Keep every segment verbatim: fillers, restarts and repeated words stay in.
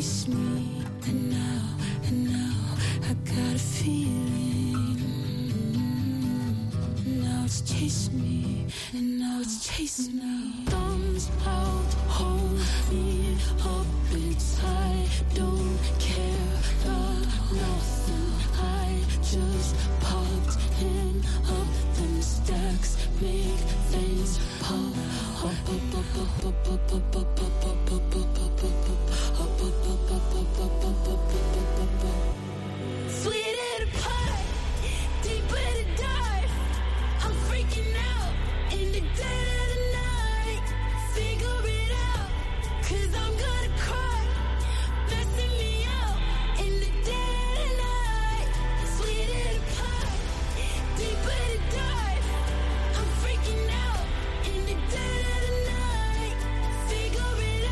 chase me, and now, and now I got a feeling. Now it's chasing me, and now it's chasing me. Thumbs out, hold me up inside. Don't care about nothing. I just popped in up them stacks. Make things pop. Up, up, up, up, up, up, up, up, up, up, up, up, up, up. Sweeter to pie, deeper to dive. I'm freaking out in the dead of the night. Figure it out, 'cause I'm gonna cry. Messing me out in the dead of the night. Sweeter to pie, deeper to dive. I'm freaking out in the dead of the night. Figure it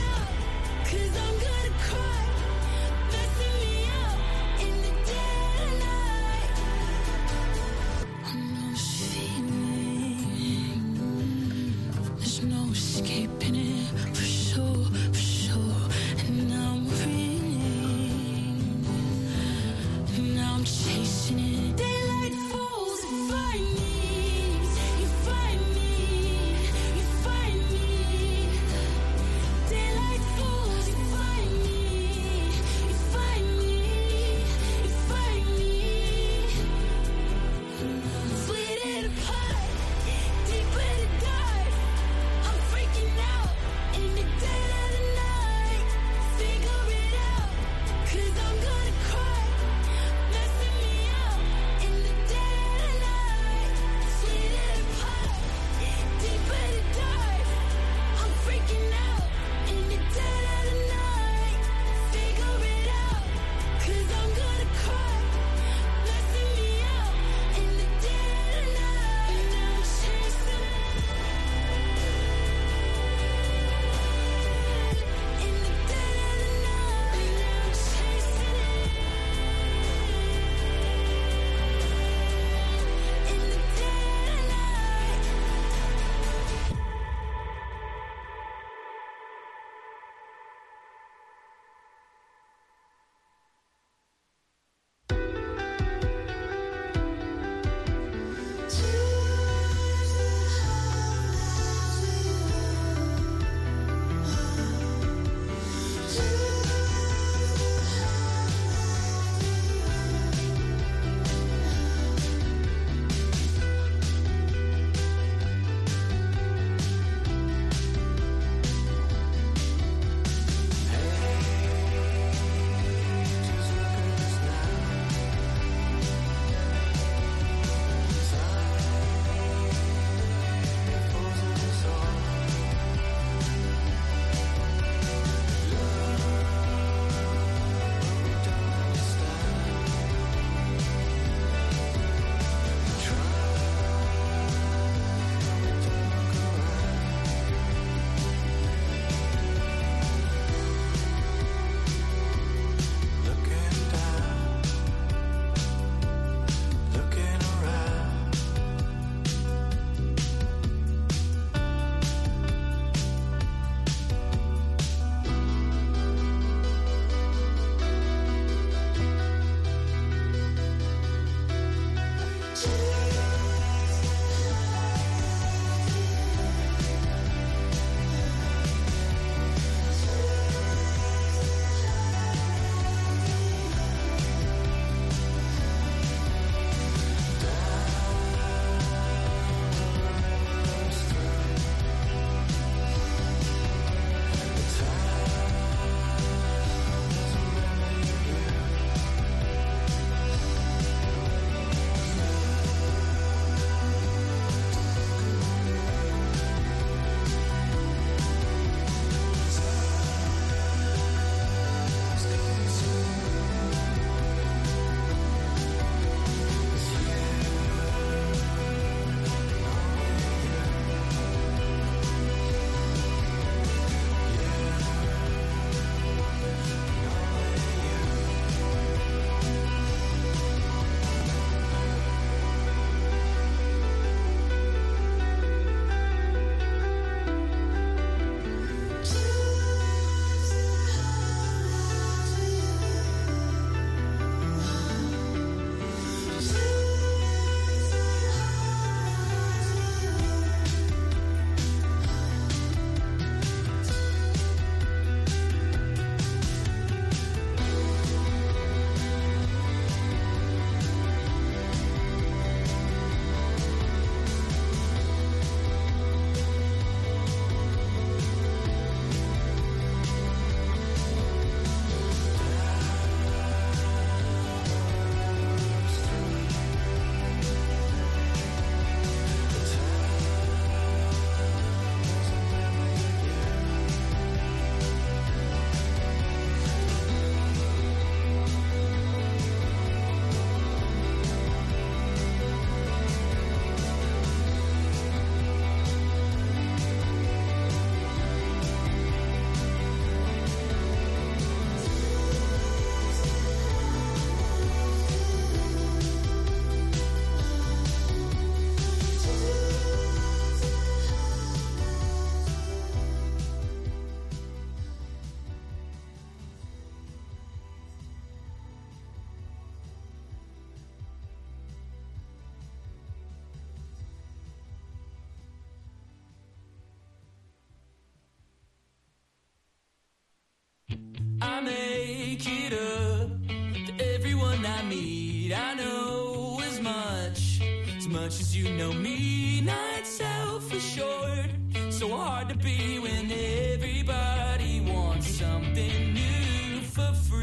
you know me, not self-assured. So hard to be when everybody wants something new for free.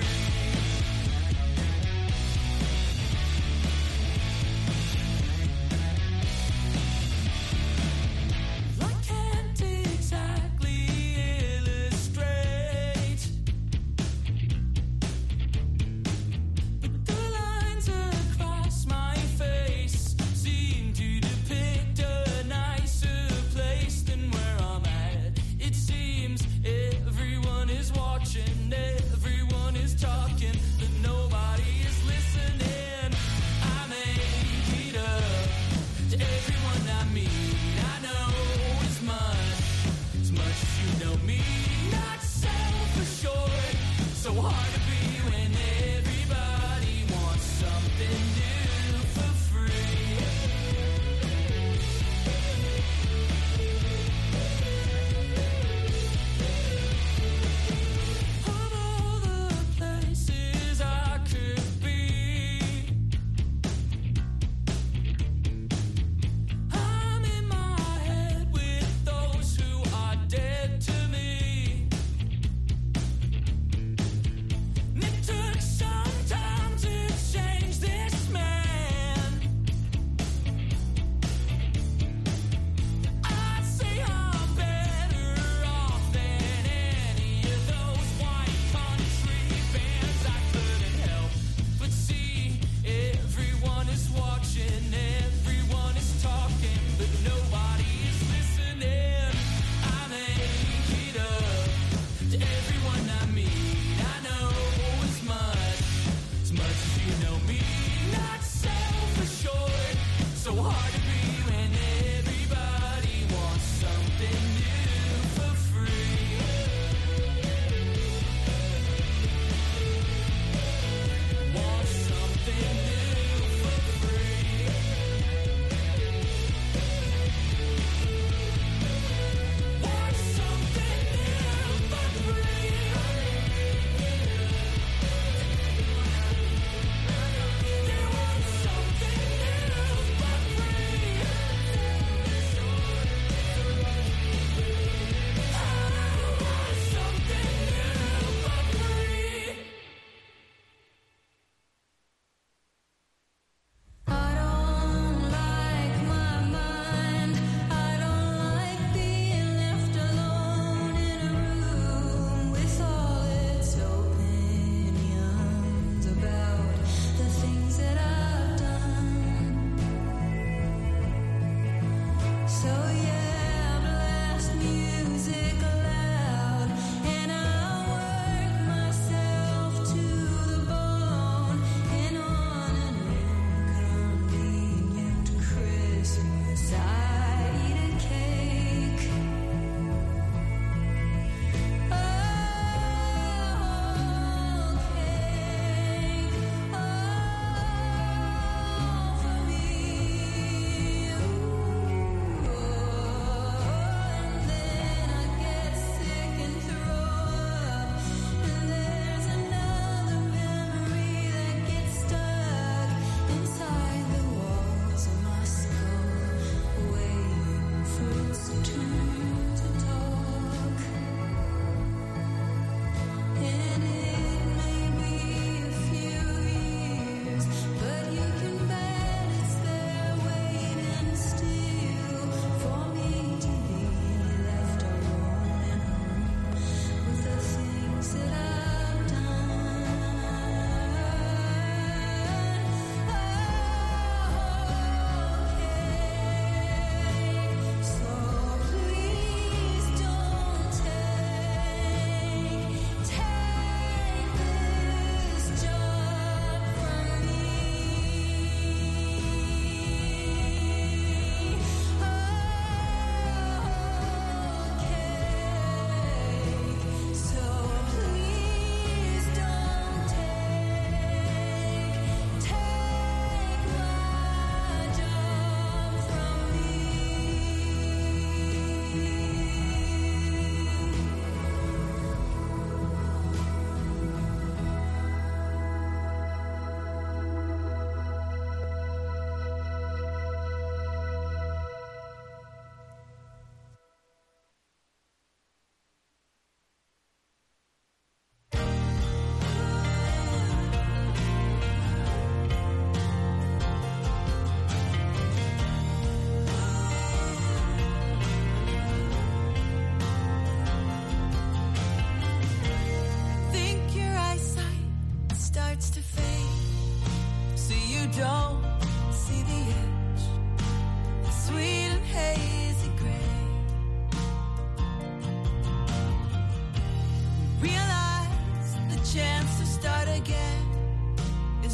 Pick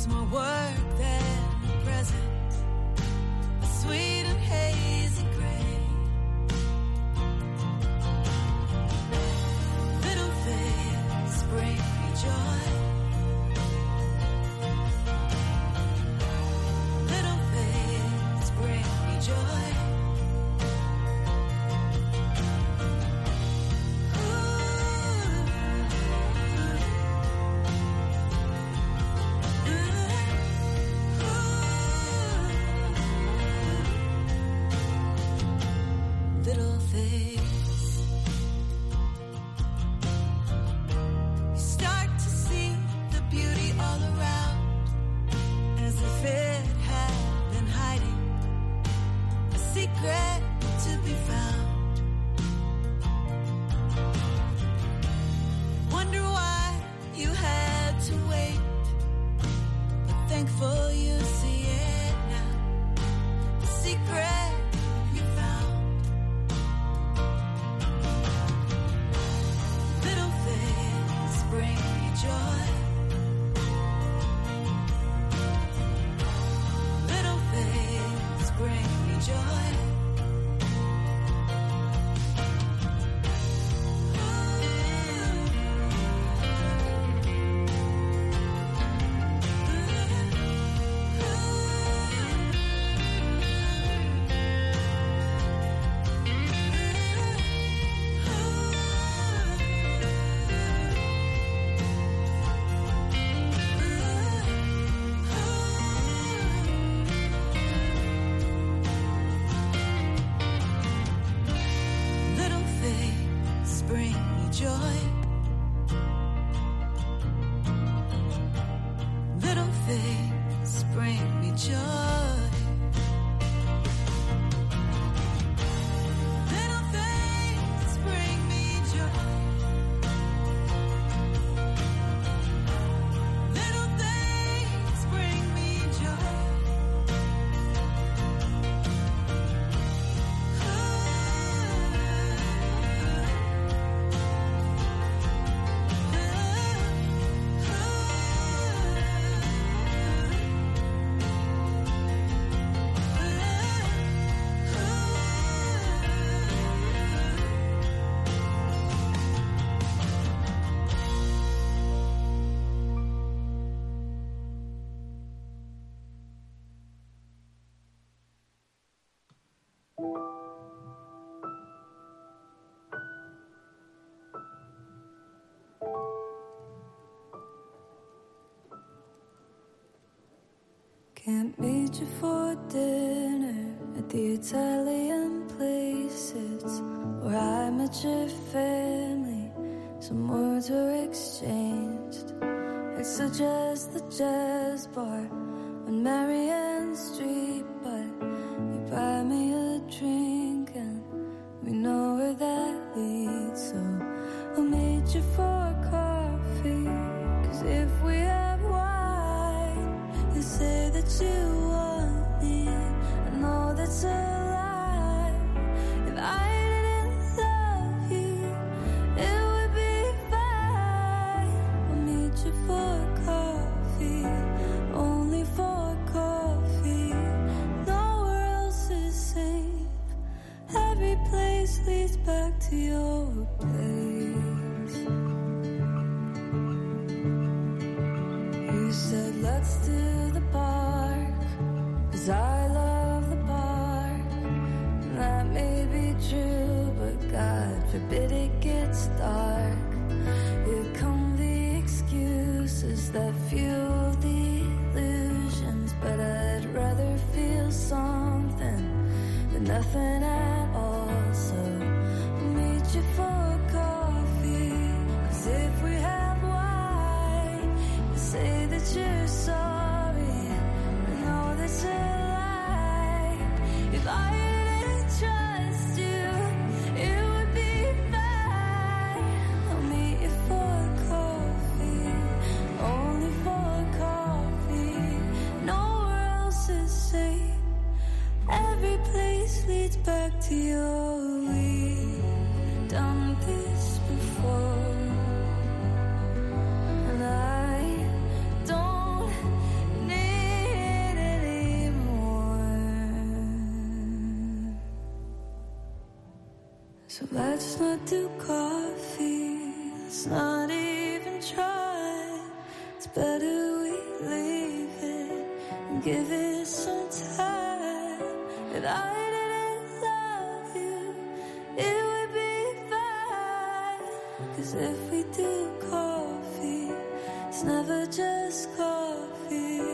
It's more work than the present, a sweet and hazy gray. Little things bring me joy. Little things bring me joy. Little things. You start to see the beauty all around, as if it had been hiding, a secret to be found. Wonder why you had to wait, but thankful you see it now, the secret you found. Little things bring me joy. Little things bring me joy. Little things bring me joy. Little things bring me joy. Little things bring me joy. Little things bring me joy. Can't meet you for dinner at the Italian places where I met your family. Some words were exchanged. I'd suggest the jazz bar on Marianne Street, but you buy me a drink and we know where that leads. So I'll meet you for coffee, 'cause if we have wine, you say that you want me. I know that's a lie. If I didn't love you, it would be fine. I'll meet you for coffee, only for coffee. Nowhere else is safe. Every place leads back to your place. You said let's do the park, 'cause I love the park. And that may be true, but God forbid it gets dark. Here come the excuses that fuel the illusions, but I'd rather feel something than nothing at all. So I'll meet you for coffee, 'cause if we have wine, you say that you're sorry. I know that's a lie. If I didn't trust you, it would be fine. I'll meet you for coffee, only for coffee. Nowhere else is safe. Every place leads back to your. We've done this before, and I don't So let's not do coffee, let's not even try. It's better we leave it and give it some time. If I didn't love you, it would be fine. 'Cause if we do coffee, it's never just coffee.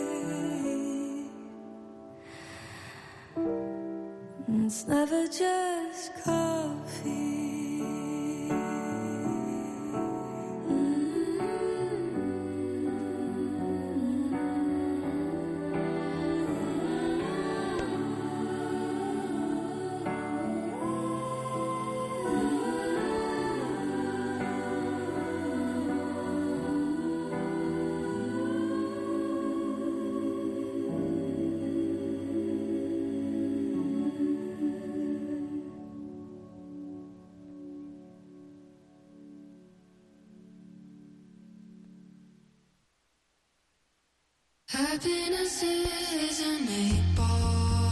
It's never just coffee. Happiness is an eight ball.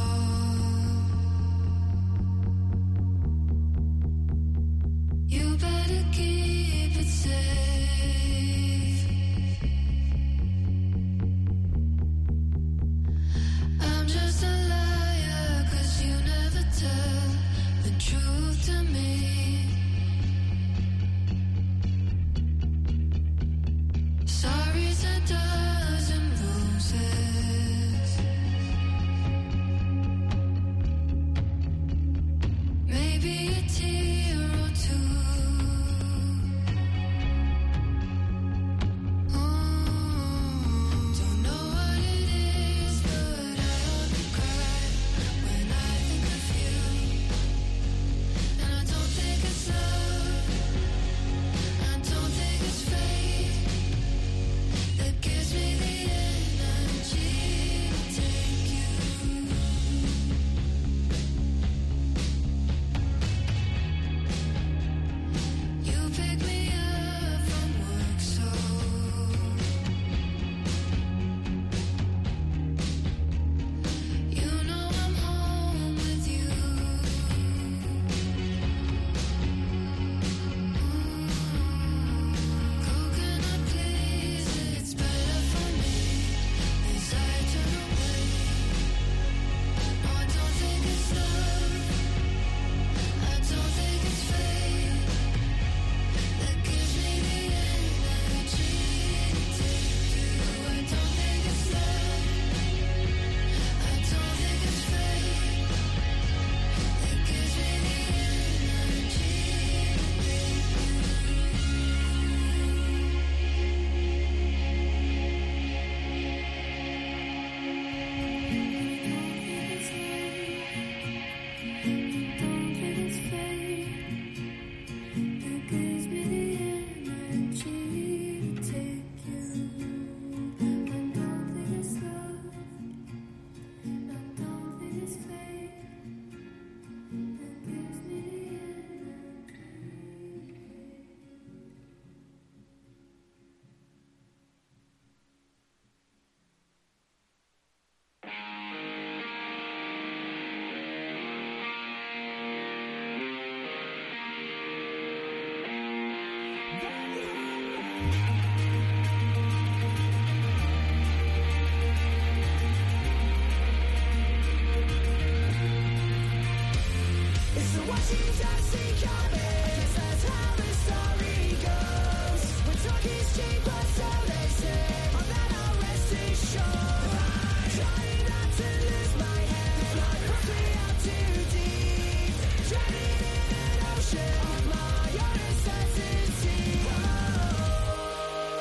You better keep it safe. I'm just a liar 'cause you never tell the truth to me. Sorry's a dozen roses. Maybe a tear or two. Don't know what it is, but I only cry when I think of you. And I don't think it's love, I don't think it's fate that gives me the energy to take you. You pick me up from work, so you know I'm home with you. Coconut, please, it's better for me as I turn away. No, I don't think it's love, I don't think it's fate that gives me the energy to take you. I don't think it's love, I don't think it's fate that gives me the energy to It's the Washington see coming. I guess that's how the story goes. When talk is cheap, but so they say. On that I'll rest assured. Trying not to lose my head. Life puts me out too deep. Drowning in an ocean of my own uncertainty. Oh.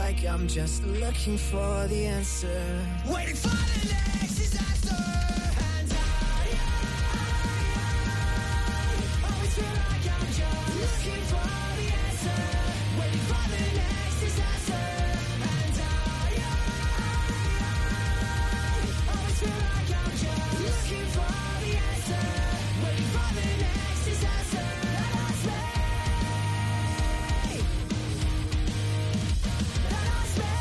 like I'm just looking for the answer. Waiting for the next disaster. And I, I always feel like I'm just looking for the answer. Waiting for the next disaster. And I, I always feel like I'm just looking for the answer. Waiting for the next disaster. That lost me. That lost me.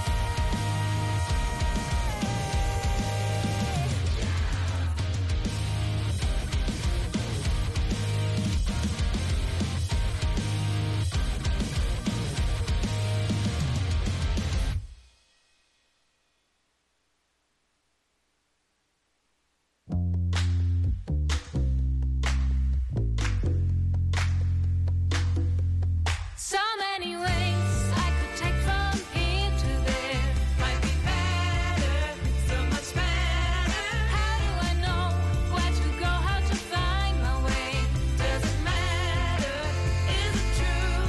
So many ways I could take from here to there. Might be better, so much better. How do I know where to go, how to find my way? Does it matter? Is it true?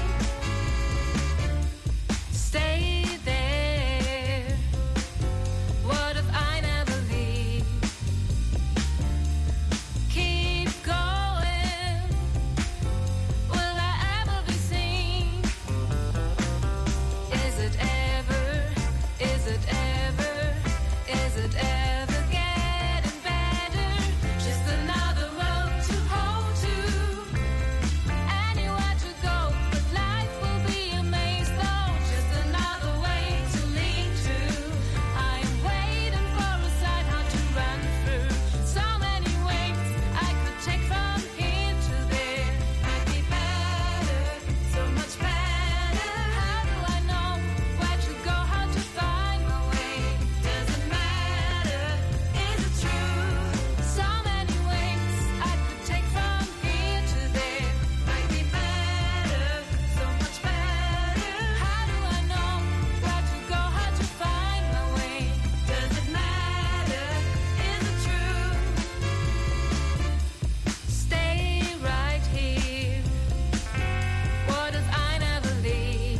Stay there. What if I never leave? Keep going. Will I ever be seen? Is it ever, is it ever, is it ever getting better? Just another road to hold to, anywhere to go, but life will be a maze though. Just another way to lean to. I am waiting for a sign how to run through. So many ways I could take from here to there. Might be better, so much better. How do I know where to go, how to find my way? Does it matter? Is it true? So many ways I could take from here to there. Might be better, so much better. How do I know where to go, how to find my way? Does it matter? Is it true? Stay right here. What if I never leave?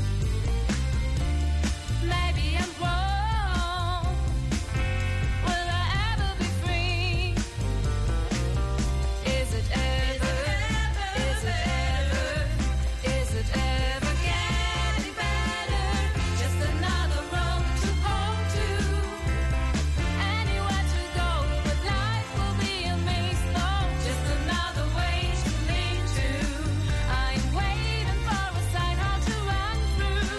Maybe I'm wrong. Will I ever be free? Is it ever? Is it ever? Is it ever getting better? Just another road to hold to, anywhere to go, but life will be a maze though. Just another way to lean to. I'm waiting for a sign how to run through.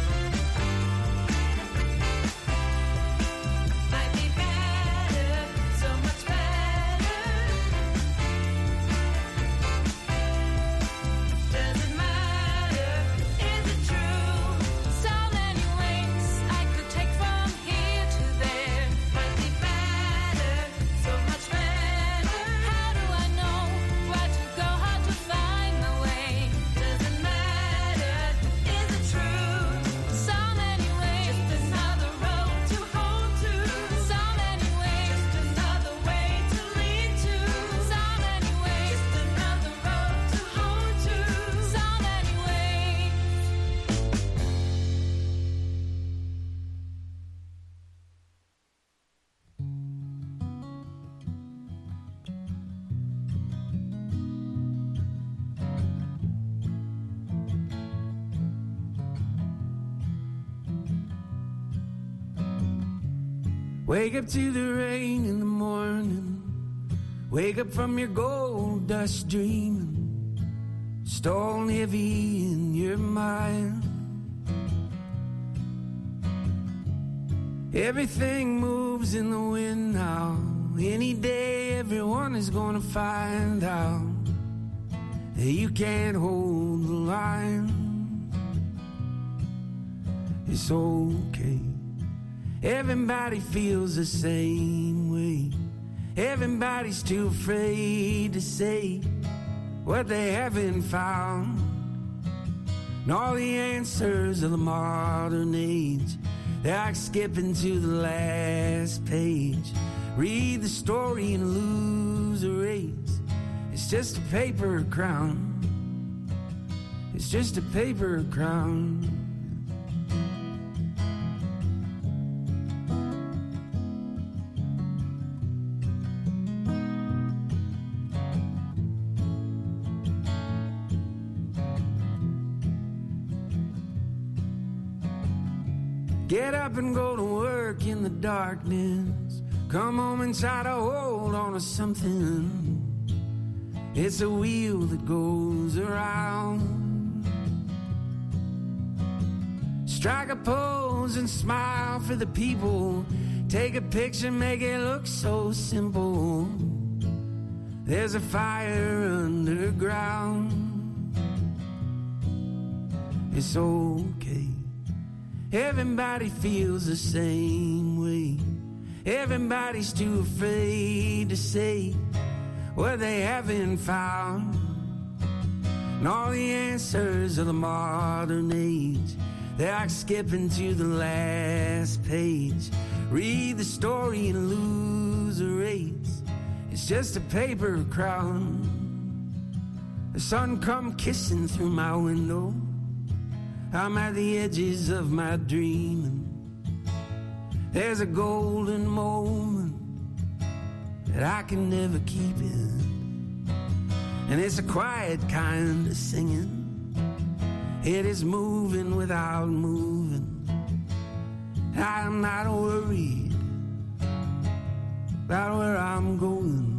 Might be better, so much better. Does it matter? Is it true? So many ways I could take from here to there. Might be better, so much better. How do I know where to go, how to find my way? Does it matter? Is it true? So many ways, just another road to hold to. So many ways, just another way to lean to. So many ways, just another road to hold to. So many ways. Wake up to the rain in the morning. Wake up from your gold dust dreaming. Stone heavy in your mind. Everything moves in the wind now. Any day everyone is gonna find out that you can't hold the line. It's okay. Everybody feels the same way. Everybody's too afraid to say what they haven't found. And all the answers of the modern age, they're like skipping to the last page. Read the story and lose a race. It's just a paper crown. It's just a paper crown. Get up and go to work in the darkness. Come home and try to hold on to something. It's a wheel that goes around. Strike a pose and smile for the people. Take a picture, make it look so simple. There's a fire underground. It's okay. Everybody feels the same way. Everybody's too afraid to say what they haven't found. And all the answers of the modern age, they're like skipping to the last page. Read the story and lose a race. It's just a paper crown. The sun come kissing through my window. I'm at the edges of my dreaming. There's a golden moment that I can never keep it. And it's a quiet kind of singing. It is moving without moving. I'm not worried about where I'm going.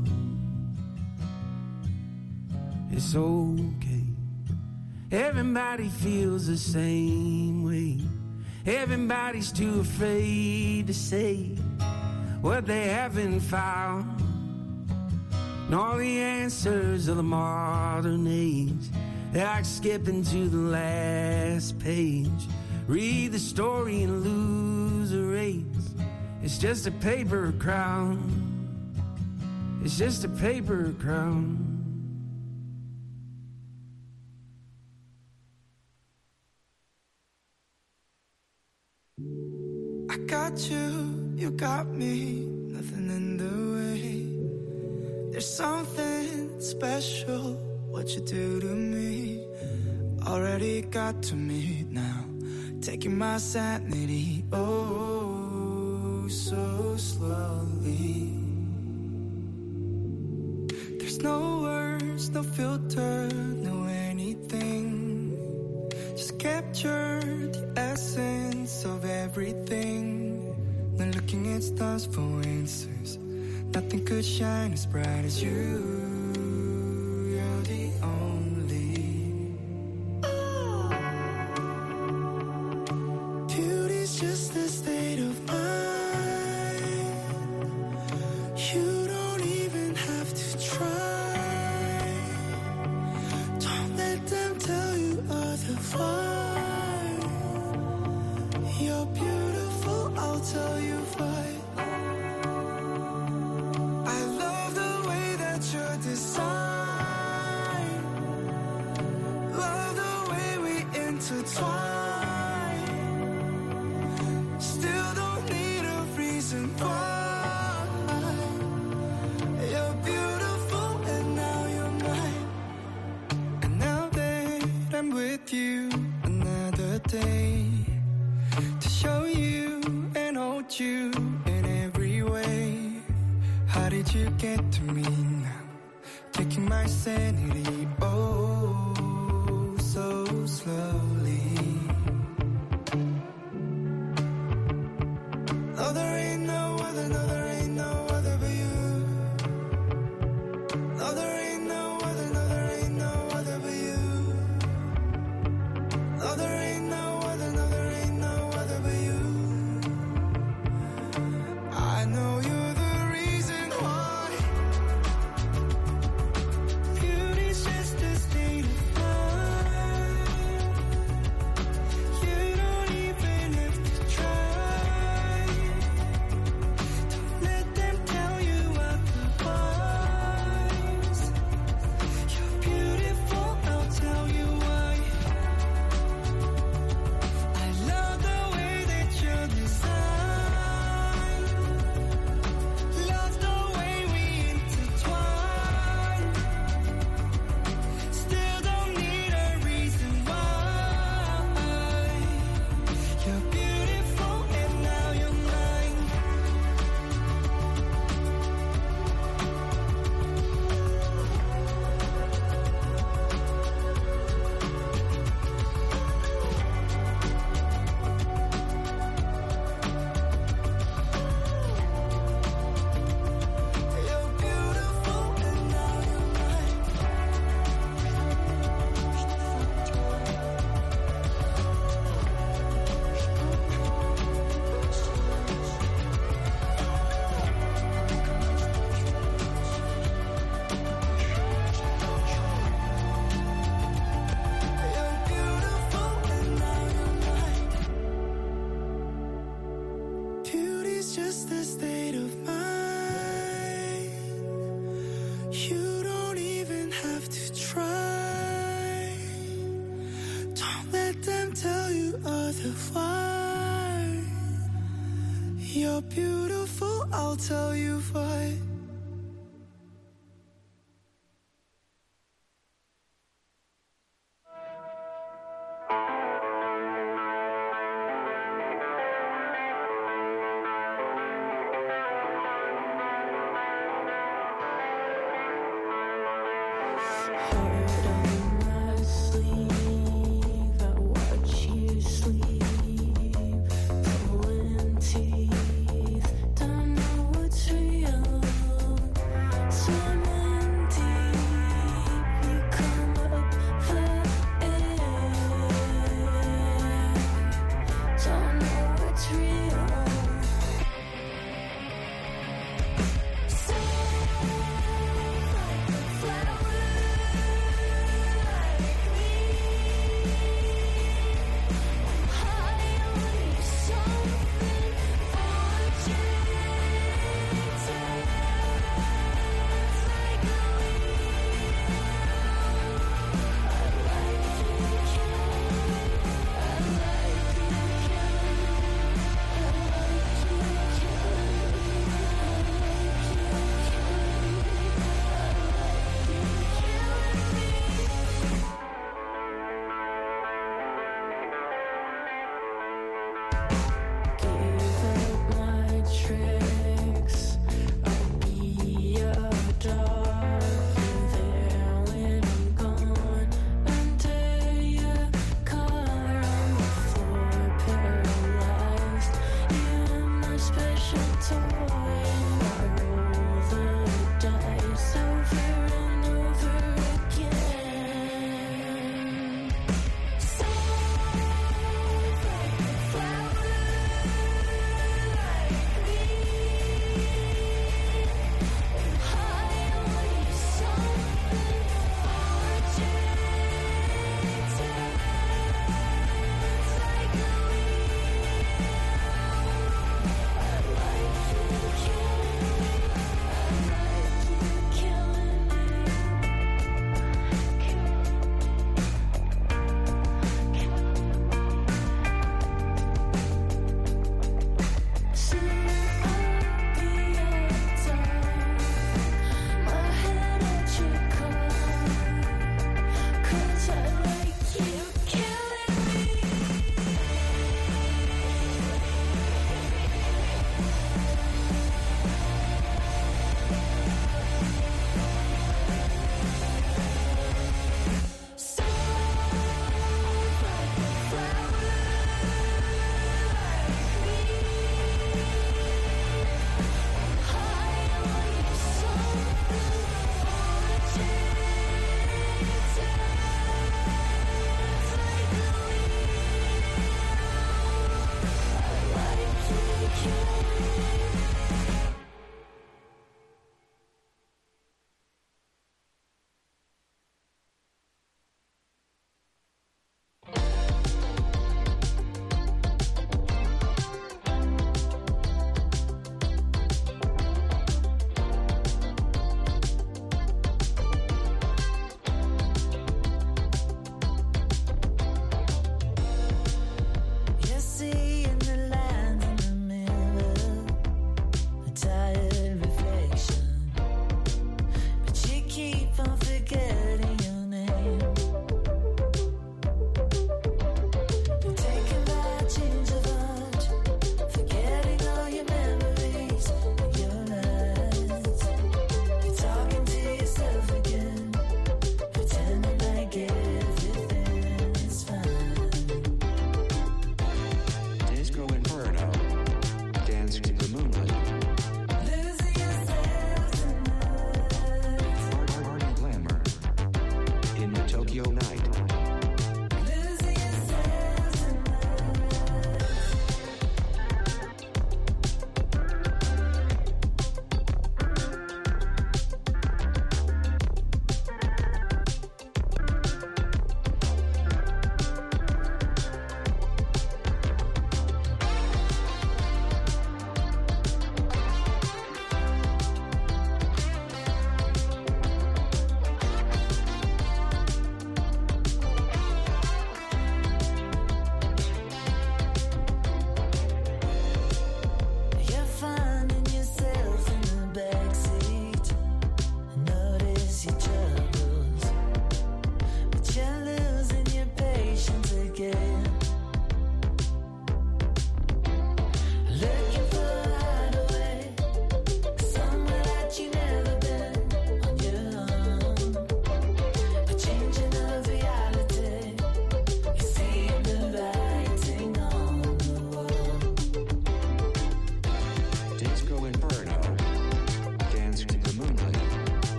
It's okay. Everybody feels the same way. Everybody's too afraid to say what they haven't found. And all the answers of the modern age, they're like skipping to the last page. Read the story and lose a race. It's just a paper crown. It's just a paper crown. I got you, you got me, nothing in the way. There's something special, what you do to me. Already got to me now, taking my sanity, oh, so slowly. There's no words, no filter, no anything. Just capture the essence of everything. Not looking at stars for answers. Nothing could shine as bright as you. You're the only. Beauty's just a state of mind. You don't even have to try. Don't let them tell you otherwise. You're beautiful, I'll tell you why. I love the way that you're designed. Love the way we intertwine. Still don't need a reason why. You're beautiful and now you're mine. And now that I'm with you, another day to show you and hold you in every way. How did you get to me now? Taking my sanity, oh, so slowly. No, there ain't no other, no, there ain't no other but you. No, there ain't no other, no, there ain't no other but you. No, there ain't no other, no, there ain't no other but you. I know you're the reason why. Beauty's just a state of mind. you're beautiful, I'll tell you why.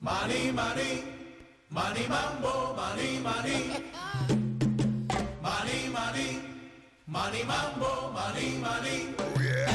Money, money, money mambo, money, money. Money, money, money mambo, money, money. Oh yeah.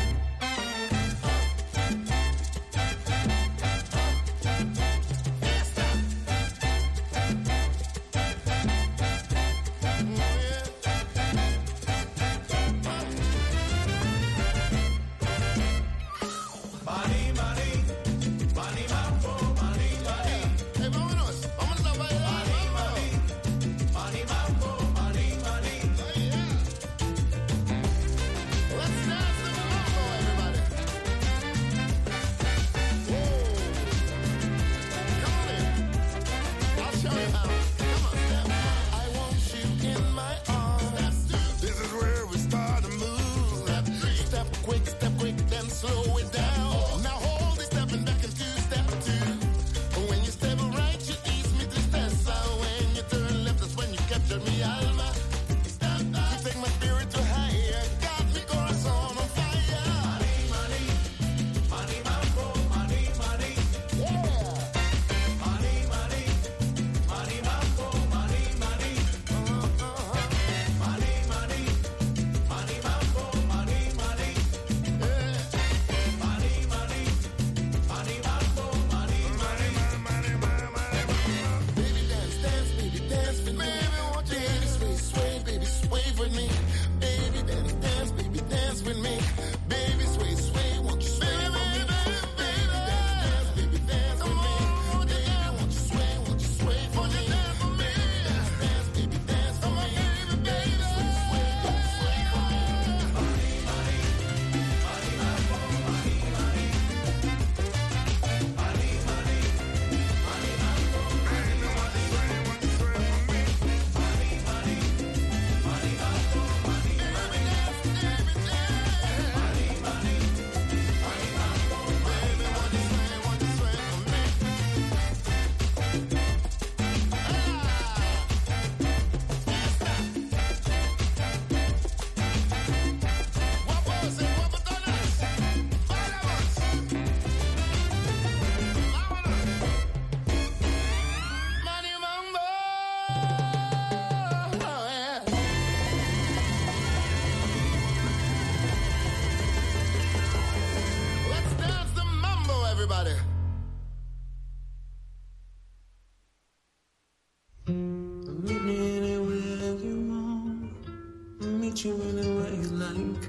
You in a way like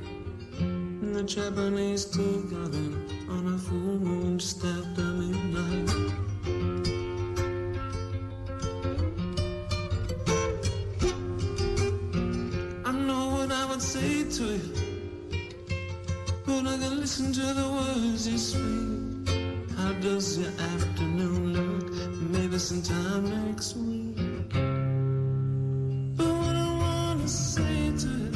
the Japanese tea garden on a full moon stepped at midnight. I know what I would say to you, but I can listen to the words you speak. How does your afternoon look? Maybe sometime next week. But what I wanna say to you,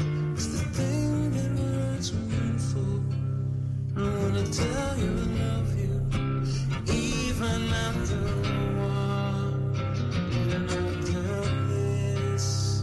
tell you I love you, even after a while, even after this.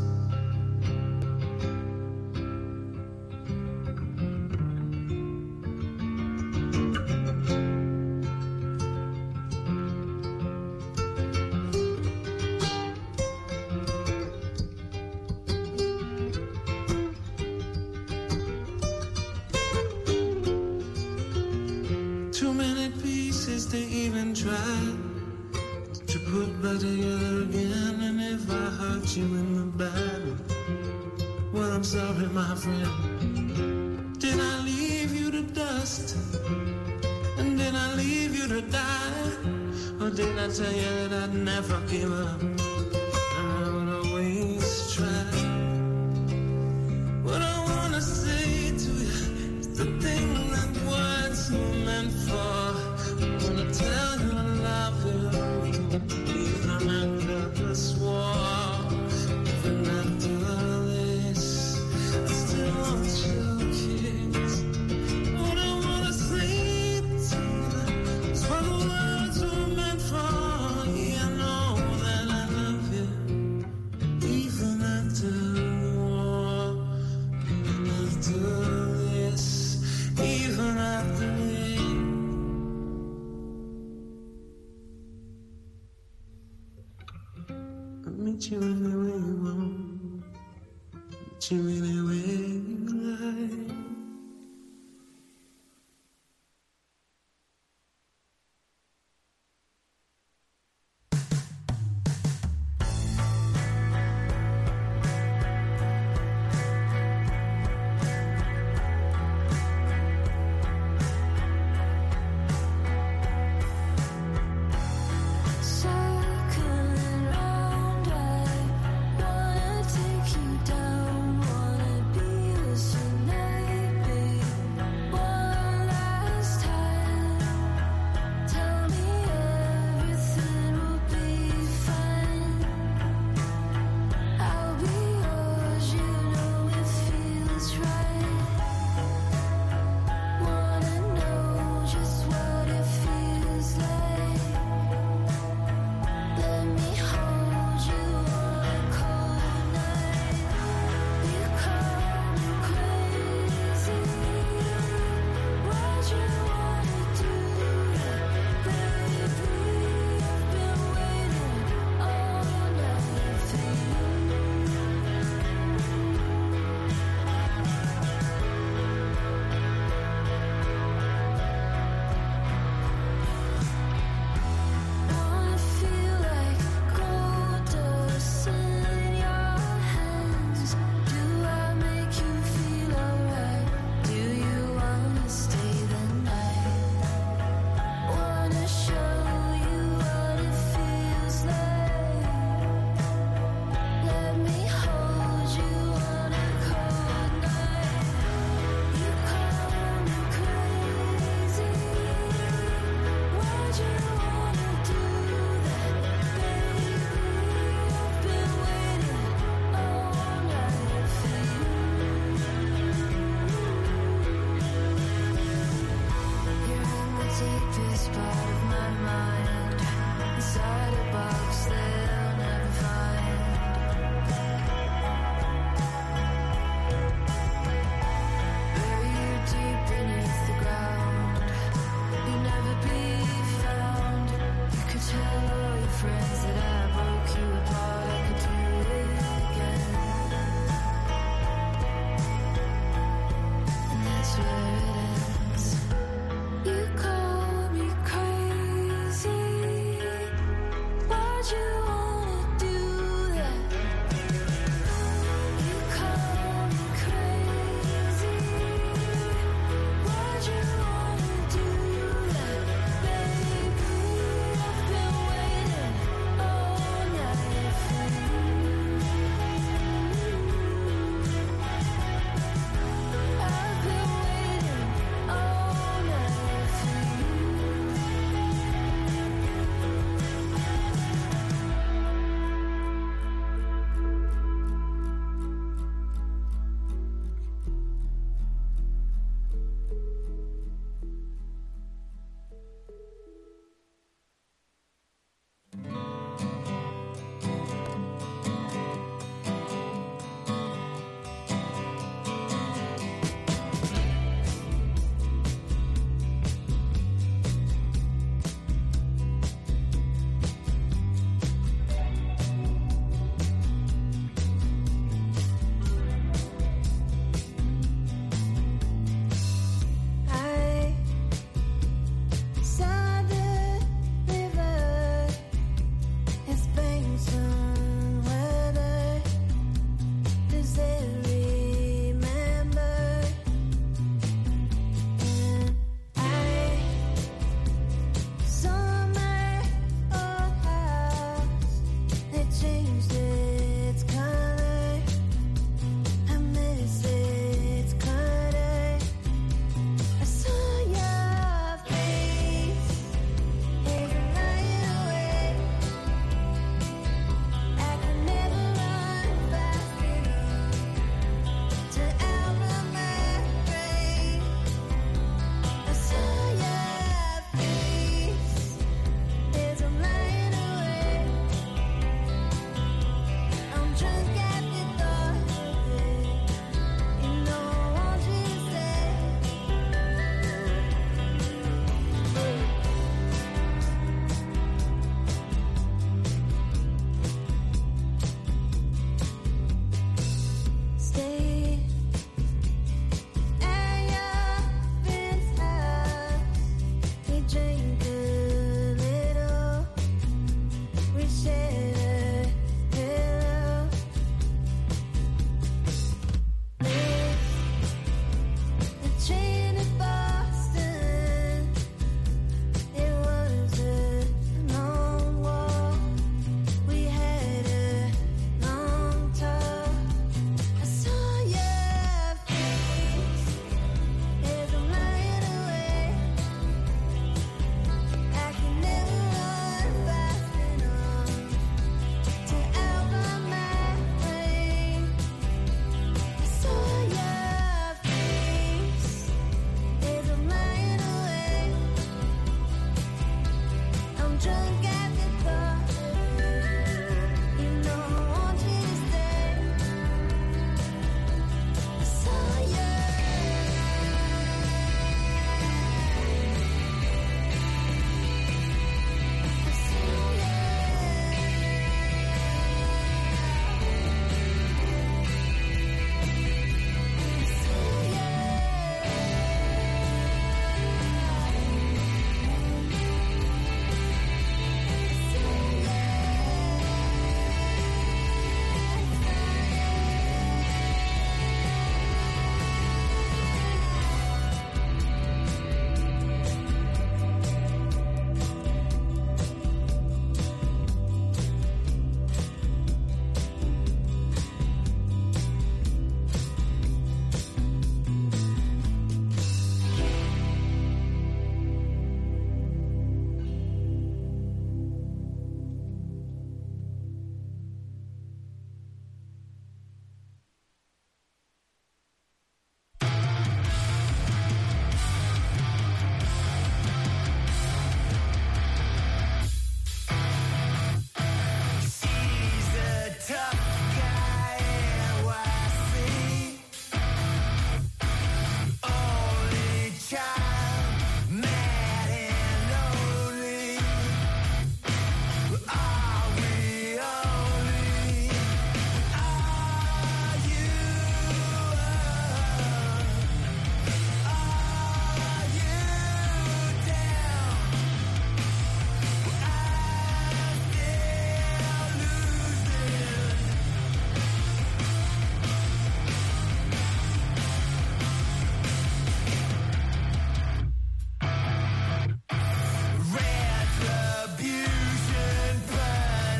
Too many pieces to even try to put back together again. And if I hurt you in the battle, well, I'm sorry, my friend. Did I leave you to dust? And did I leave you to die? Or did I tell you that I'd never give up? And I would always try. What I wanna say to you is the thing that words were meant for. I wanna tell you I love you, even after this war, even after this, I still want your kiss. What I wanna say to you is what the words were meant for. Yeah, I know that I love you, even after the war, even after this, even But you really want, but you really will like. Deepest part of my mind, inside a box that